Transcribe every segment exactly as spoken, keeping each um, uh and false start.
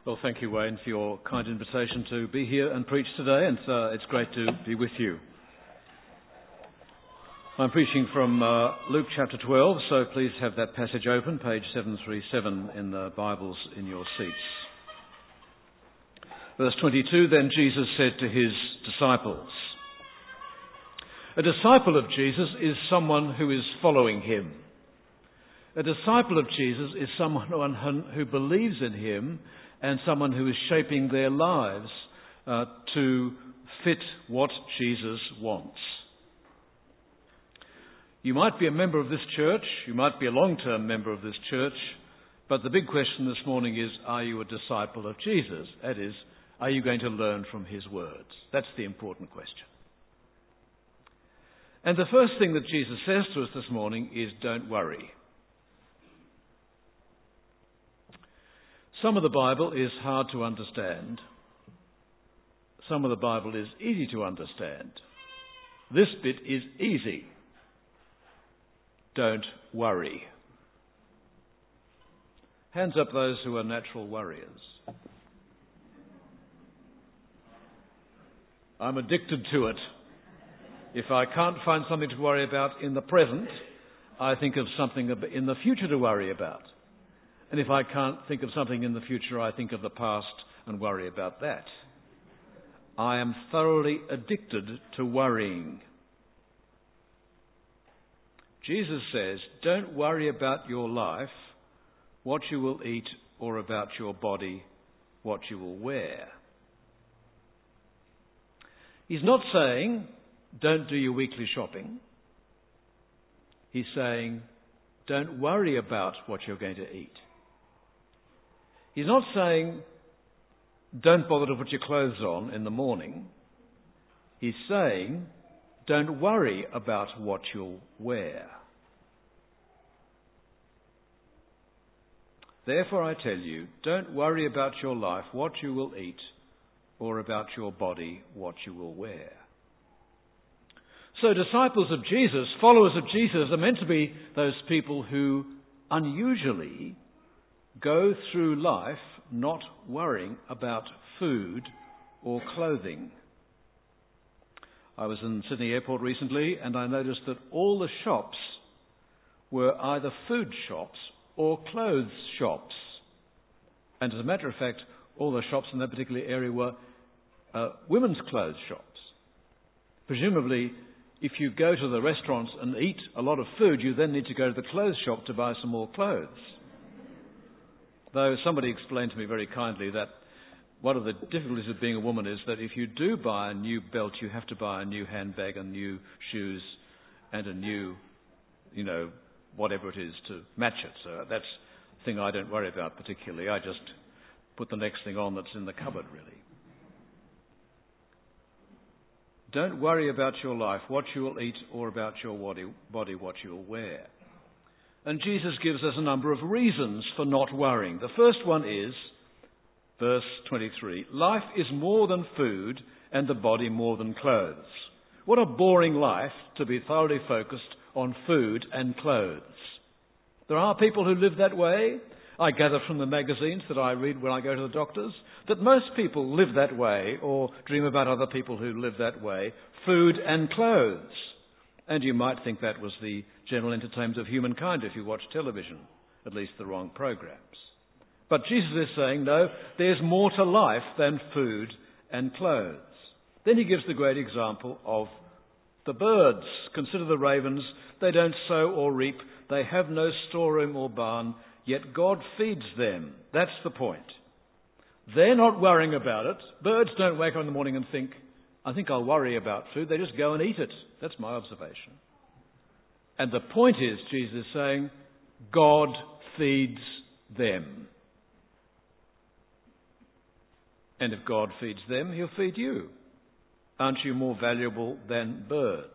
Well, thank you, Wayne, for your kind invitation to be here and preach today, and uh, it's great to be with you. I'm preaching from uh, Luke chapter twelve, so please have that passage open, page seven thirty-seven in the Bibles in your seats. Verse twenty-two, then Jesus said to his disciples. A disciple of Jesus is someone who is following him. A disciple of Jesus is someone who believes in him and someone who is shaping their lives uh, to fit what Jesus wants. You might be a member of this church, you might be a long-term member of this church, but the big question this morning is, are you a disciple of Jesus? That is, are you going to learn from his words? That's the important question. And the first thing that Jesus says to us this morning is, don't worry. Some of the Bible is hard to understand. Some of the Bible is easy to understand. This bit is easy. Don't worry. Hands up those who are natural worriers. I'm addicted to it. If I can't find something to worry about in the present, I think of something in the future to worry about. And if I can't think of something in the future, I think of the past and worry about that. I am thoroughly addicted to worrying. Jesus says, don't worry about your life, what you will eat, or about your body, what you will wear. He's not saying, don't do your weekly shopping. He's saying, don't worry about what you're going to eat. He's not saying, don't bother to put your clothes on in the morning. He's saying, don't worry about what you'll wear. Therefore I tell you, don't worry about your life, what you will eat, or about your body, what you will wear. So disciples of Jesus, followers of Jesus, are meant to be those people who unusually go through life not worrying about food or clothing. I was in Sydney Airport recently and I noticed that all the shops were either food shops or clothes shops. And as a matter of fact, all the shops in that particular area were uh, women's clothes shops. Presumably, if you go to the restaurants and eat a lot of food, you then need to go to the clothes shop to buy some more clothes. Though somebody explained to me very kindly that one of the difficulties of being a woman is that if you do buy a new belt, you have to buy a new handbag and new shoes and a new, you know, whatever it is to match it. So that's a thing I don't worry about particularly. I just put the next thing on that's in the cupboard, really. Don't worry about your life, what you will eat, or about your body, body what you will wear. And Jesus gives us a number of reasons for not worrying. The first one is, verse twenty-three, life is more than food and the body more than clothes. What a boring life to be thoroughly focused on food and clothes. There are people who live that way. I gather from the magazines that I read when I go to the doctors that most people live that way or dream about other people who live that way, food and clothes. And you might think that was the general entertainment of humankind if you watch television, at least the wrong programs. But Jesus is saying, no, there's more to life than food and clothes. Then he gives the great example of the birds. Consider the ravens. They don't sow or reap. They have no storeroom or barn, yet God feeds them. That's the point. They're not worrying about it. Birds don't wake up in the morning and think, I think I'll worry about food. They just go and eat it. That's my observation. And the point is, Jesus is saying, God feeds them. And if God feeds them, he'll feed you. Aren't you more valuable than birds?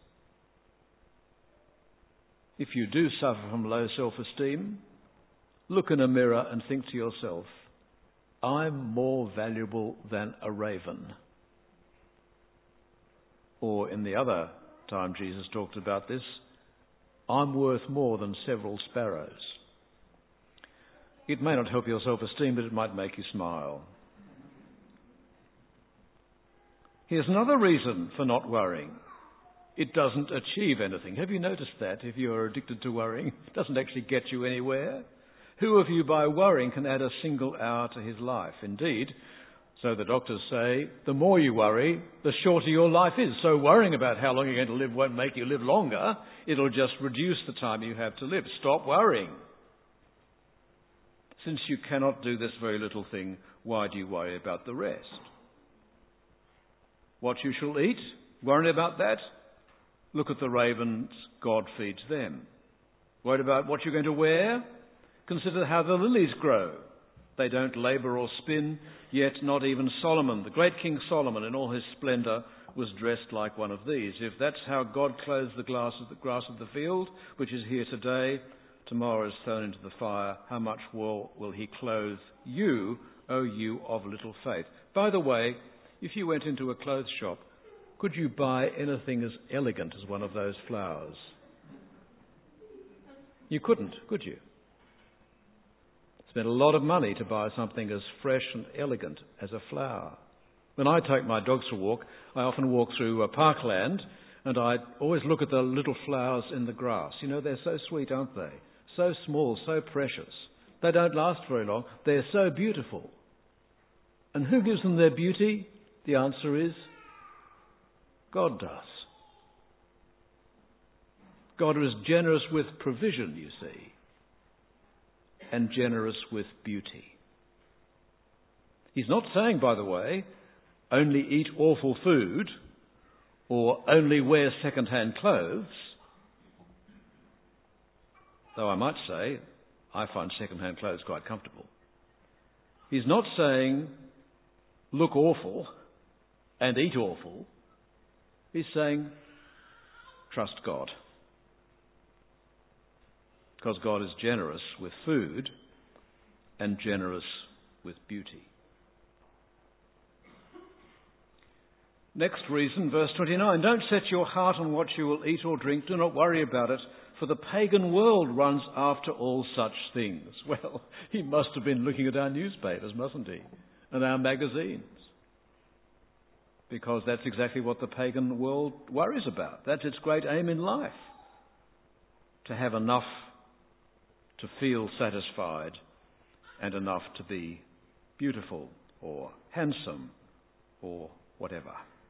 If you do suffer from low self-esteem, look in a mirror and think to yourself, I'm more valuable than a raven. Or in the other time Jesus talked about this, I'm worth more than several sparrows. It may not help your self-esteem, but it might make you smile. Here's another reason for not worrying. It doesn't achieve anything. Have you noticed that if you're addicted to worrying? It doesn't actually get you anywhere. Who of you by worrying can add a single hour to his life? Indeed, so the doctors say, the more you worry, the shorter your life is. So worrying about how long you're going to live won't make you live longer. It'll just reduce the time you have to live. Stop worrying. Since you cannot do this very little thing, why do you worry about the rest? What you shall eat? Worry about that? Look at the ravens, God feeds them. Worried about what you're going to wear? Consider how the lilies grow. They don't labour or spin, yet not even Solomon, the great King Solomon in all his splendour, was dressed like one of these. If that's how God clothes the grass of the, grass of the field, which is here today, tomorrow is thrown into the fire, how much more will he clothe you, O you of little faith? By the way, if you went into a clothes shop, could you buy anything as elegant as one of those flowers? You couldn't, could you? Spend a lot of money to buy something as fresh and elegant as a flower. When I take my dogs for a walk, I often walk through a parkland, and I always look at the little flowers in the grass. You know, they're so sweet, aren't they? So small, so precious. They don't last very long. They're so beautiful. And who gives them their beauty? The answer is God does. God is generous with provision, you see, and generous with beauty. He's not saying, by the way, only eat awful food or only wear second-hand clothes. Though I might say, I find second-hand clothes quite comfortable. He's not saying, look awful and eat awful. He's saying, trust God. Because God is generous with food and generous with beauty. Next reason, verse twenty-nine, don't set your heart on what you will eat or drink. Do not worry about it, for the pagan world runs after all such things. Well, he must have been looking at our newspapers, mustn't he? And our magazines. Because that's exactly what the pagan world worries about. That's its great aim in life. To have enough to feel satisfied and enough to be beautiful or handsome or whatever.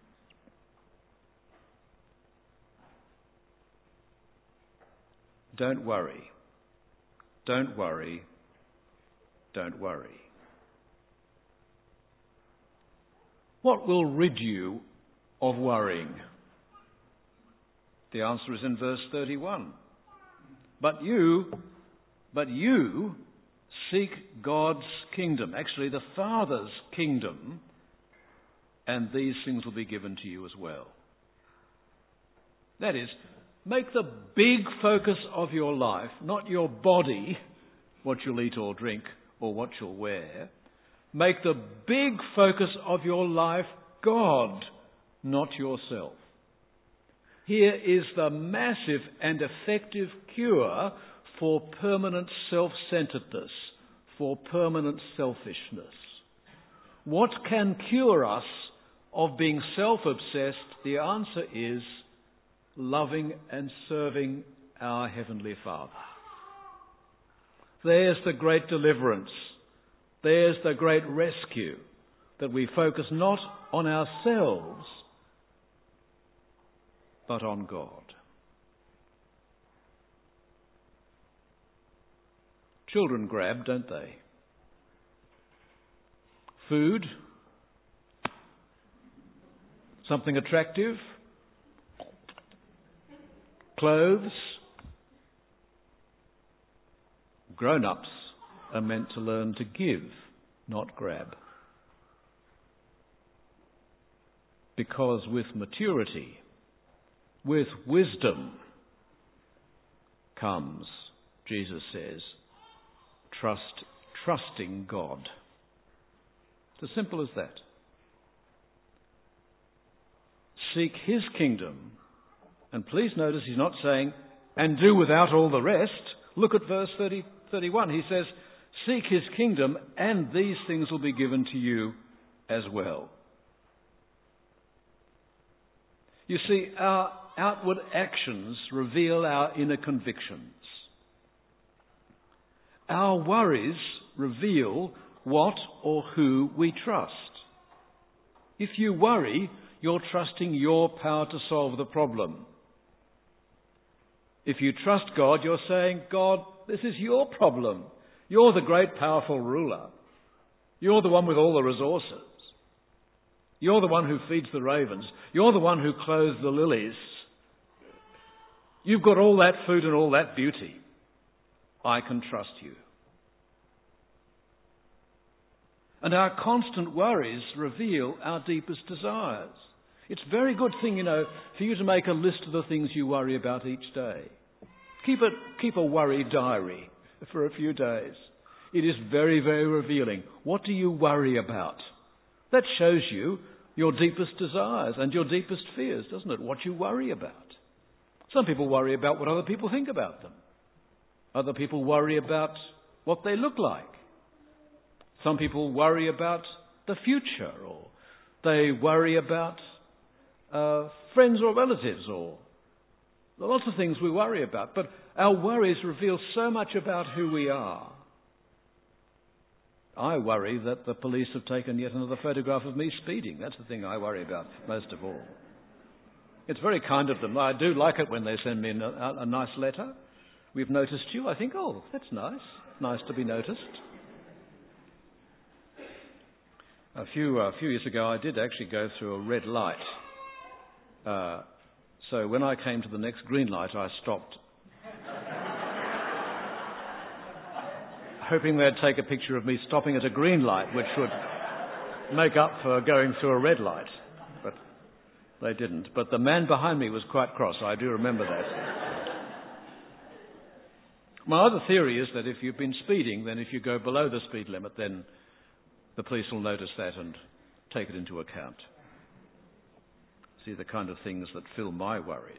Don't worry. Don't worry. Don't worry. What will rid you of worrying? The answer is in verse thirty-one. But you, but you seek God's kingdom, actually the Father's kingdom, and these things will be given to you as well. That is, make the big focus of your life, not your body, what you'll eat or drink or what you'll wear. Make the big focus of your life God, not yourself. Here is the massive and effective cure for permanent self-centeredness, for permanent selfishness. What can cure us of being self-obsessed? The answer is loving and serving our Heavenly Father. There's the great deliverance. There's the great rescue, that we focus not on ourselves, but on God. Children grab, don't they? Food, something attractive, clothes. Grown-ups are meant to learn to give, not grab. Because with maturity, with wisdom, comes, Jesus says, trust, trusting God. It's as simple as that. Seek His kingdom. And please notice He's not saying, and do without all the rest. Look at verse thirty, thirty-one. He says, Seek his kingdom, and these things will be given to you as well. You see, our outward actions reveal our inner convictions. Our worries reveal what or who we trust. If you worry, you're trusting your power to solve the problem. If you trust God, you're saying, God, this is your problem. You're the great powerful ruler. You're the one with all the resources. You're the one who feeds the ravens. You're the one who clothes the lilies. You've got all that food and all that beauty. I can trust you. And our constant worries reveal our deepest desires. It's a very good thing, you know, for you to make a list of the things you worry about each day. Keep a, keep a worry diary for a few days. It is very, very revealing. What do you worry about? That shows you your deepest desires and your deepest fears, doesn't it? What you worry about. Some people worry about what other people think about them. Other people worry about what they look like. Some people worry about the future, or they worry about uh, friends or relatives, or lots of things we worry about. But our worries reveal so much about who we are. I worry that the police have taken yet another photograph of me speeding. That's the thing I worry about most of all. It's very kind of them. I do like it when they send me a, a, a nice letter. We've noticed you. I think, oh, that's nice. Nice to be noticed. A few a few years ago, I did actually go through a red light. Uh, so when I came to the next green light, I stopped, hoping they'd take a picture of me stopping at a green light, which would make up for going through a red light. But they didn't. But the man behind me was quite cross. I do remember that. My other theory is that if you've been speeding, then if you go below the speed limit, then the police will notice that and take it into account. See the kind of things that fill my worries.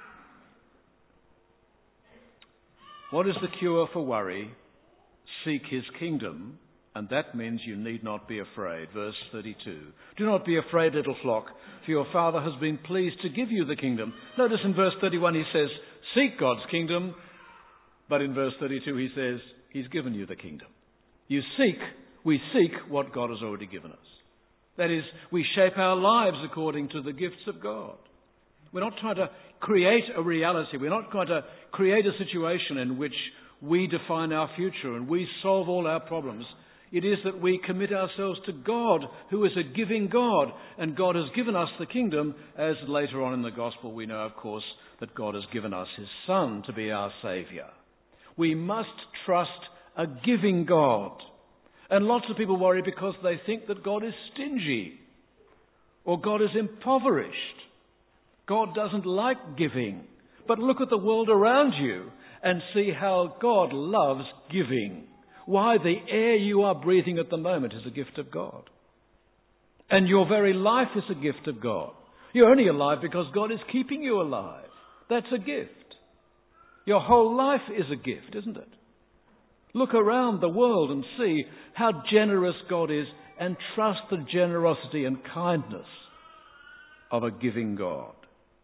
What is the cure for worry? Seek his kingdom, and that means you need not be afraid. Verse thirty-two. Do not be afraid, little flock, for your Father has been pleased to give you the kingdom. Notice in verse thirty-one he says, seek God's kingdom, but in verse thirty-two he says, he's given you the kingdom. You seek We seek what God has already given us. That is, we shape our lives according to the gifts of God. We're not trying to create a reality. We're not trying to create a situation in which we define our future and we solve all our problems. It is that we commit ourselves to God, who is a giving God. And God has given us the kingdom, as later on in the gospel we know, of course, that God has given us his Son to be our Saviour. We must trust a giving God. And lots of people worry because they think that God is stingy or God is impoverished. God doesn't like giving. But look at the world around you and see how God loves giving. Why, the air you are breathing at the moment is a gift of God. And your very life is a gift of God. You're only alive because God is keeping you alive. That's a gift. Your whole life is a gift, isn't it? Look around the world and see how generous God is, and trust the generosity and kindness of a giving God.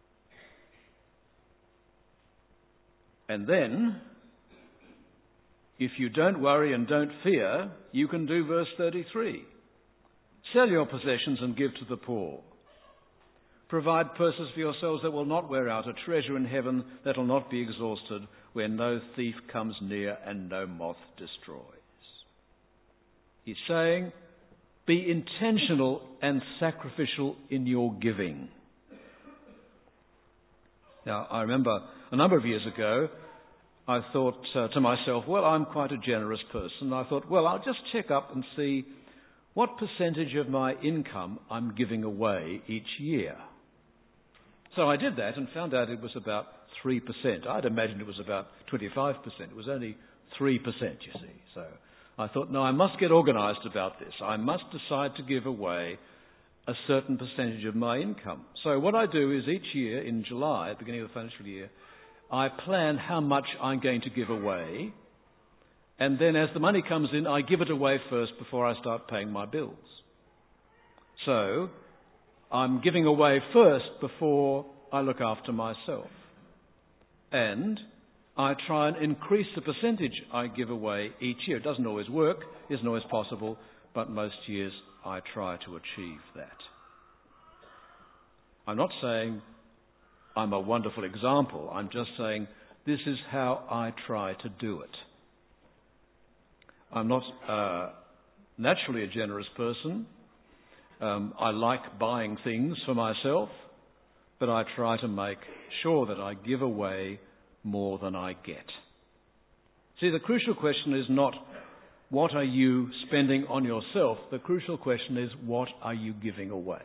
And then, if you don't worry and don't fear, you can do verse thirty-three. Sell your possessions and give to the poor. Provide purses for yourselves that will not wear out, a treasure in heaven that will not be exhausted, where no thief comes near and no moth destroys. He's saying, be intentional and sacrificial in your giving. Now, I remember a number of years ago, I thought uh, to myself, well, I'm quite a generous person. I thought, well, I'll just check up and see what percentage of my income I'm giving away each year. So I did that and found out it was about three percent. I'd imagined it was about twenty-five percent. It was only three percent, you see. So I thought, no, I must get organised about this. I must decide to give away a certain percentage of my income. So what I do is each year in July, at the beginning of the financial year, I plan how much I'm going to give away, And then as the money comes in, I give it away first before I start paying my bills. So I'm giving away first before I look after myself. And I try and increase the percentage I give away each year. It doesn't always work, isn't always possible, but most years I try to achieve that. I'm not saying I'm a wonderful example. I'm just saying this is how I try to do it. I'm not uh, naturally a generous person. Um, I like buying things for myself, but I try to make sure that I give away more than I get. See, the crucial question is not what are you spending on yourself. The crucial question is what are you giving away?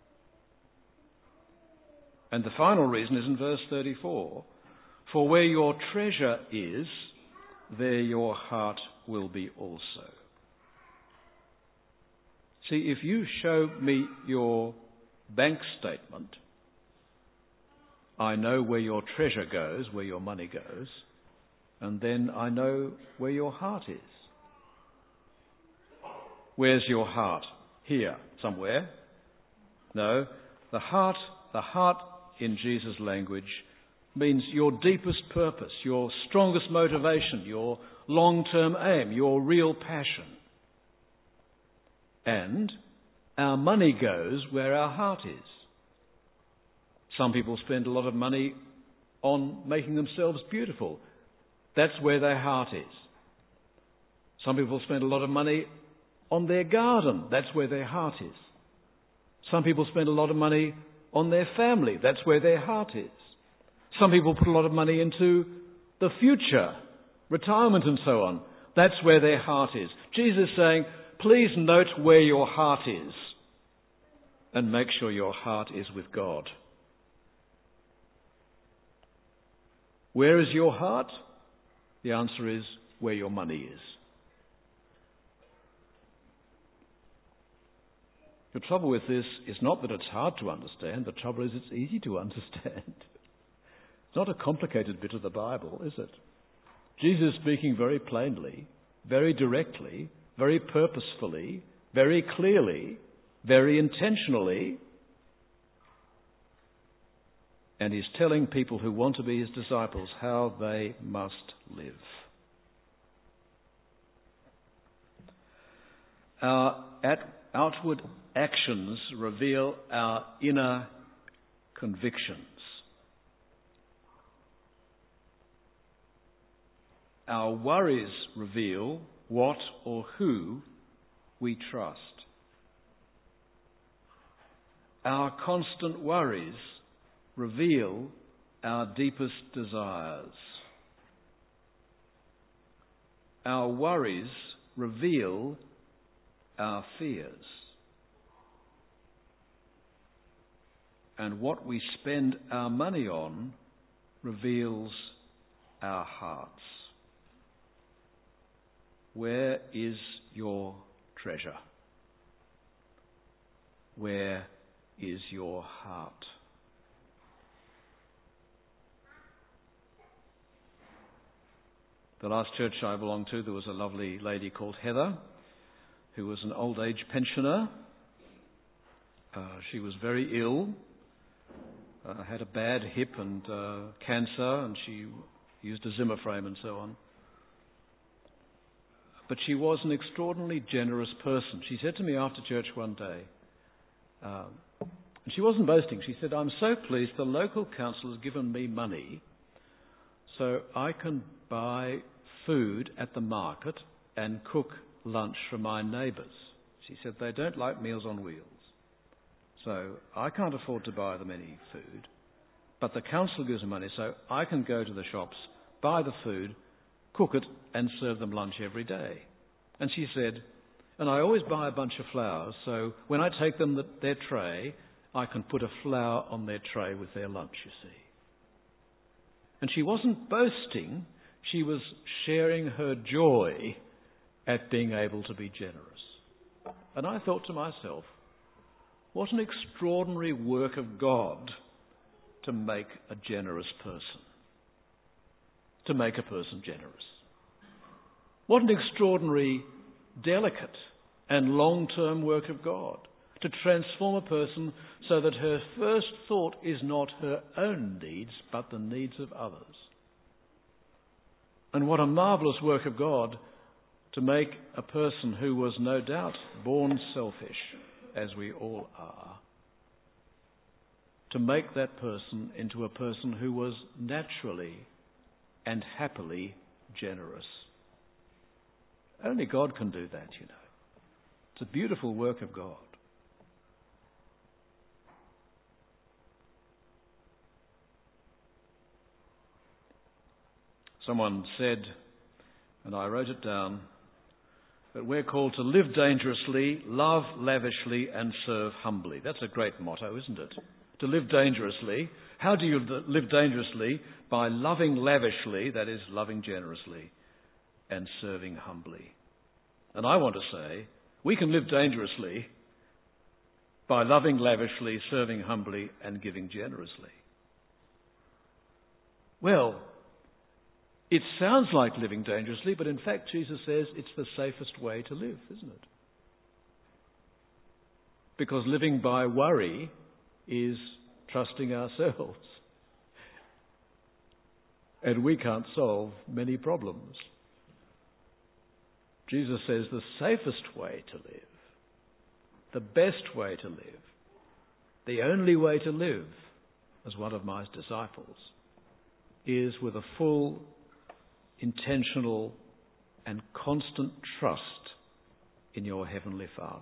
And the final reason is in verse thirty-four. For where your treasure is, there your heart will be also. See, if you show me your bank statement, I know where your treasure goes, where your money goes, and then I know where your heart is. Where's your heart? Here, somewhere? No, the heart, the heart in Jesus' language means your deepest purpose, your strongest motivation, your long-term aim, your real passion. And our money goes where our heart is. Some people spend a lot of money on making themselves beautiful. That's where their heart is. Some people spend a lot of money on their garden. That's where their heart is. Some people spend a lot of money on their family. That's where their heart is. Some people put a lot of money into the future, retirement and so on. That's where their heart is. Jesus is saying, please note where your heart is and make sure your heart is with God. Where is your heart? The answer is where your money is. The trouble with this is not that it's hard to understand. The trouble is it's easy to understand. It's not a complicated bit of the Bible, is it? Jesus is speaking very plainly, very directly, very purposefully, very clearly, very intentionally. And he's telling people who want to be his disciples how they must live. Our outward actions reveal our inner convictions. Our worries reveal what or who we trust. Our constant worries reveal our deepest desires. Our worries reveal our fears. And what we spend our money on reveals our hearts. Where is your treasure? Where is your heart? The last church I belonged to, there was a lovely lady called Heather, who was an old age pensioner. Uh, she was very ill, uh, had a bad hip and uh, cancer, and she used a Zimmer frame and so on. But she was an extraordinarily generous person. She said to me after church one day, um, and she wasn't boasting, she said, I'm so pleased the local council has given me money so I can buy food at the market and cook lunch for my neighbours. She said they don't like Meals on Wheels. So I can't afford to buy them any food. But the council gives them money so I can go to the shops, buy the food, cook it and serve them lunch every day. And she said, and I always buy a bunch of flowers, so when I take them the, their tray, I can put a flower on their tray with their lunch, you see. And she wasn't boasting, she was sharing her joy at being able to be generous. And I thought to myself, what an extraordinary work of God to make a generous person. To make a person generous. What an extraordinary, delicate and long-term work of God to transform a person so that her first thought is not her own needs but the needs of others. And what a marvellous work of God to make a person who was no doubt born selfish, as we all are, to make that person into a person who was naturally and happily generous. Only God can do that, you know. It's a beautiful work of God. Someone said, and I wrote it down, that we're called to live dangerously, love lavishly, and serve humbly. That's a great motto, isn't it? To live dangerously. How do you live dangerously? By loving lavishly, that is, loving generously, and serving humbly. And I want to say, we can live dangerously by loving lavishly, serving humbly, and giving generously. Well, it sounds like living dangerously, but in fact Jesus says it's the safest way to live, isn't it? Because living by worry is trusting ourselves. And we can't solve many problems. Jesus says the safest way to live, the best way to live, the only way to live, as one of my disciples, is with a full, intentional and constant trust in your Heavenly Father.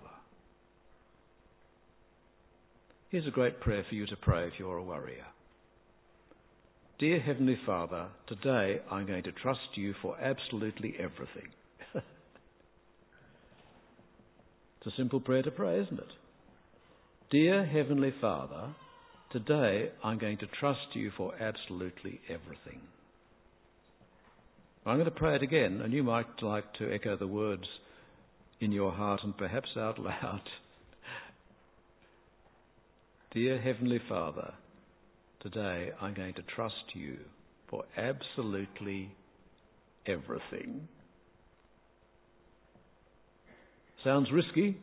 Here's a great prayer for you to pray if you're a worrier. Dear Heavenly Father, today I'm going to trust you for absolutely everything. It's a simple prayer to pray, isn't it? Dear Heavenly Father, today I'm going to trust you for absolutely everything. I'm going to pray it again, and you might like to echo the words in your heart and perhaps out loud. Dear Heavenly Father, today I'm going to trust you for absolutely everything. Sounds risky.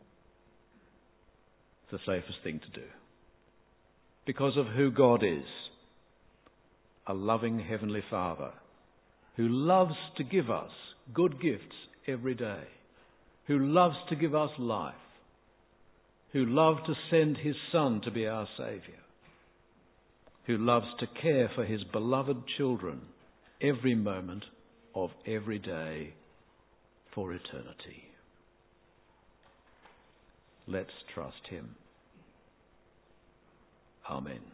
It's the safest thing to do. Because of who God is, a loving Heavenly Father who loves to give us good gifts every day, who loves to give us life, who loved to send his Son to be our Saviour, who loves to care for his beloved children every moment of every day for eternity. Let's trust him. Amen.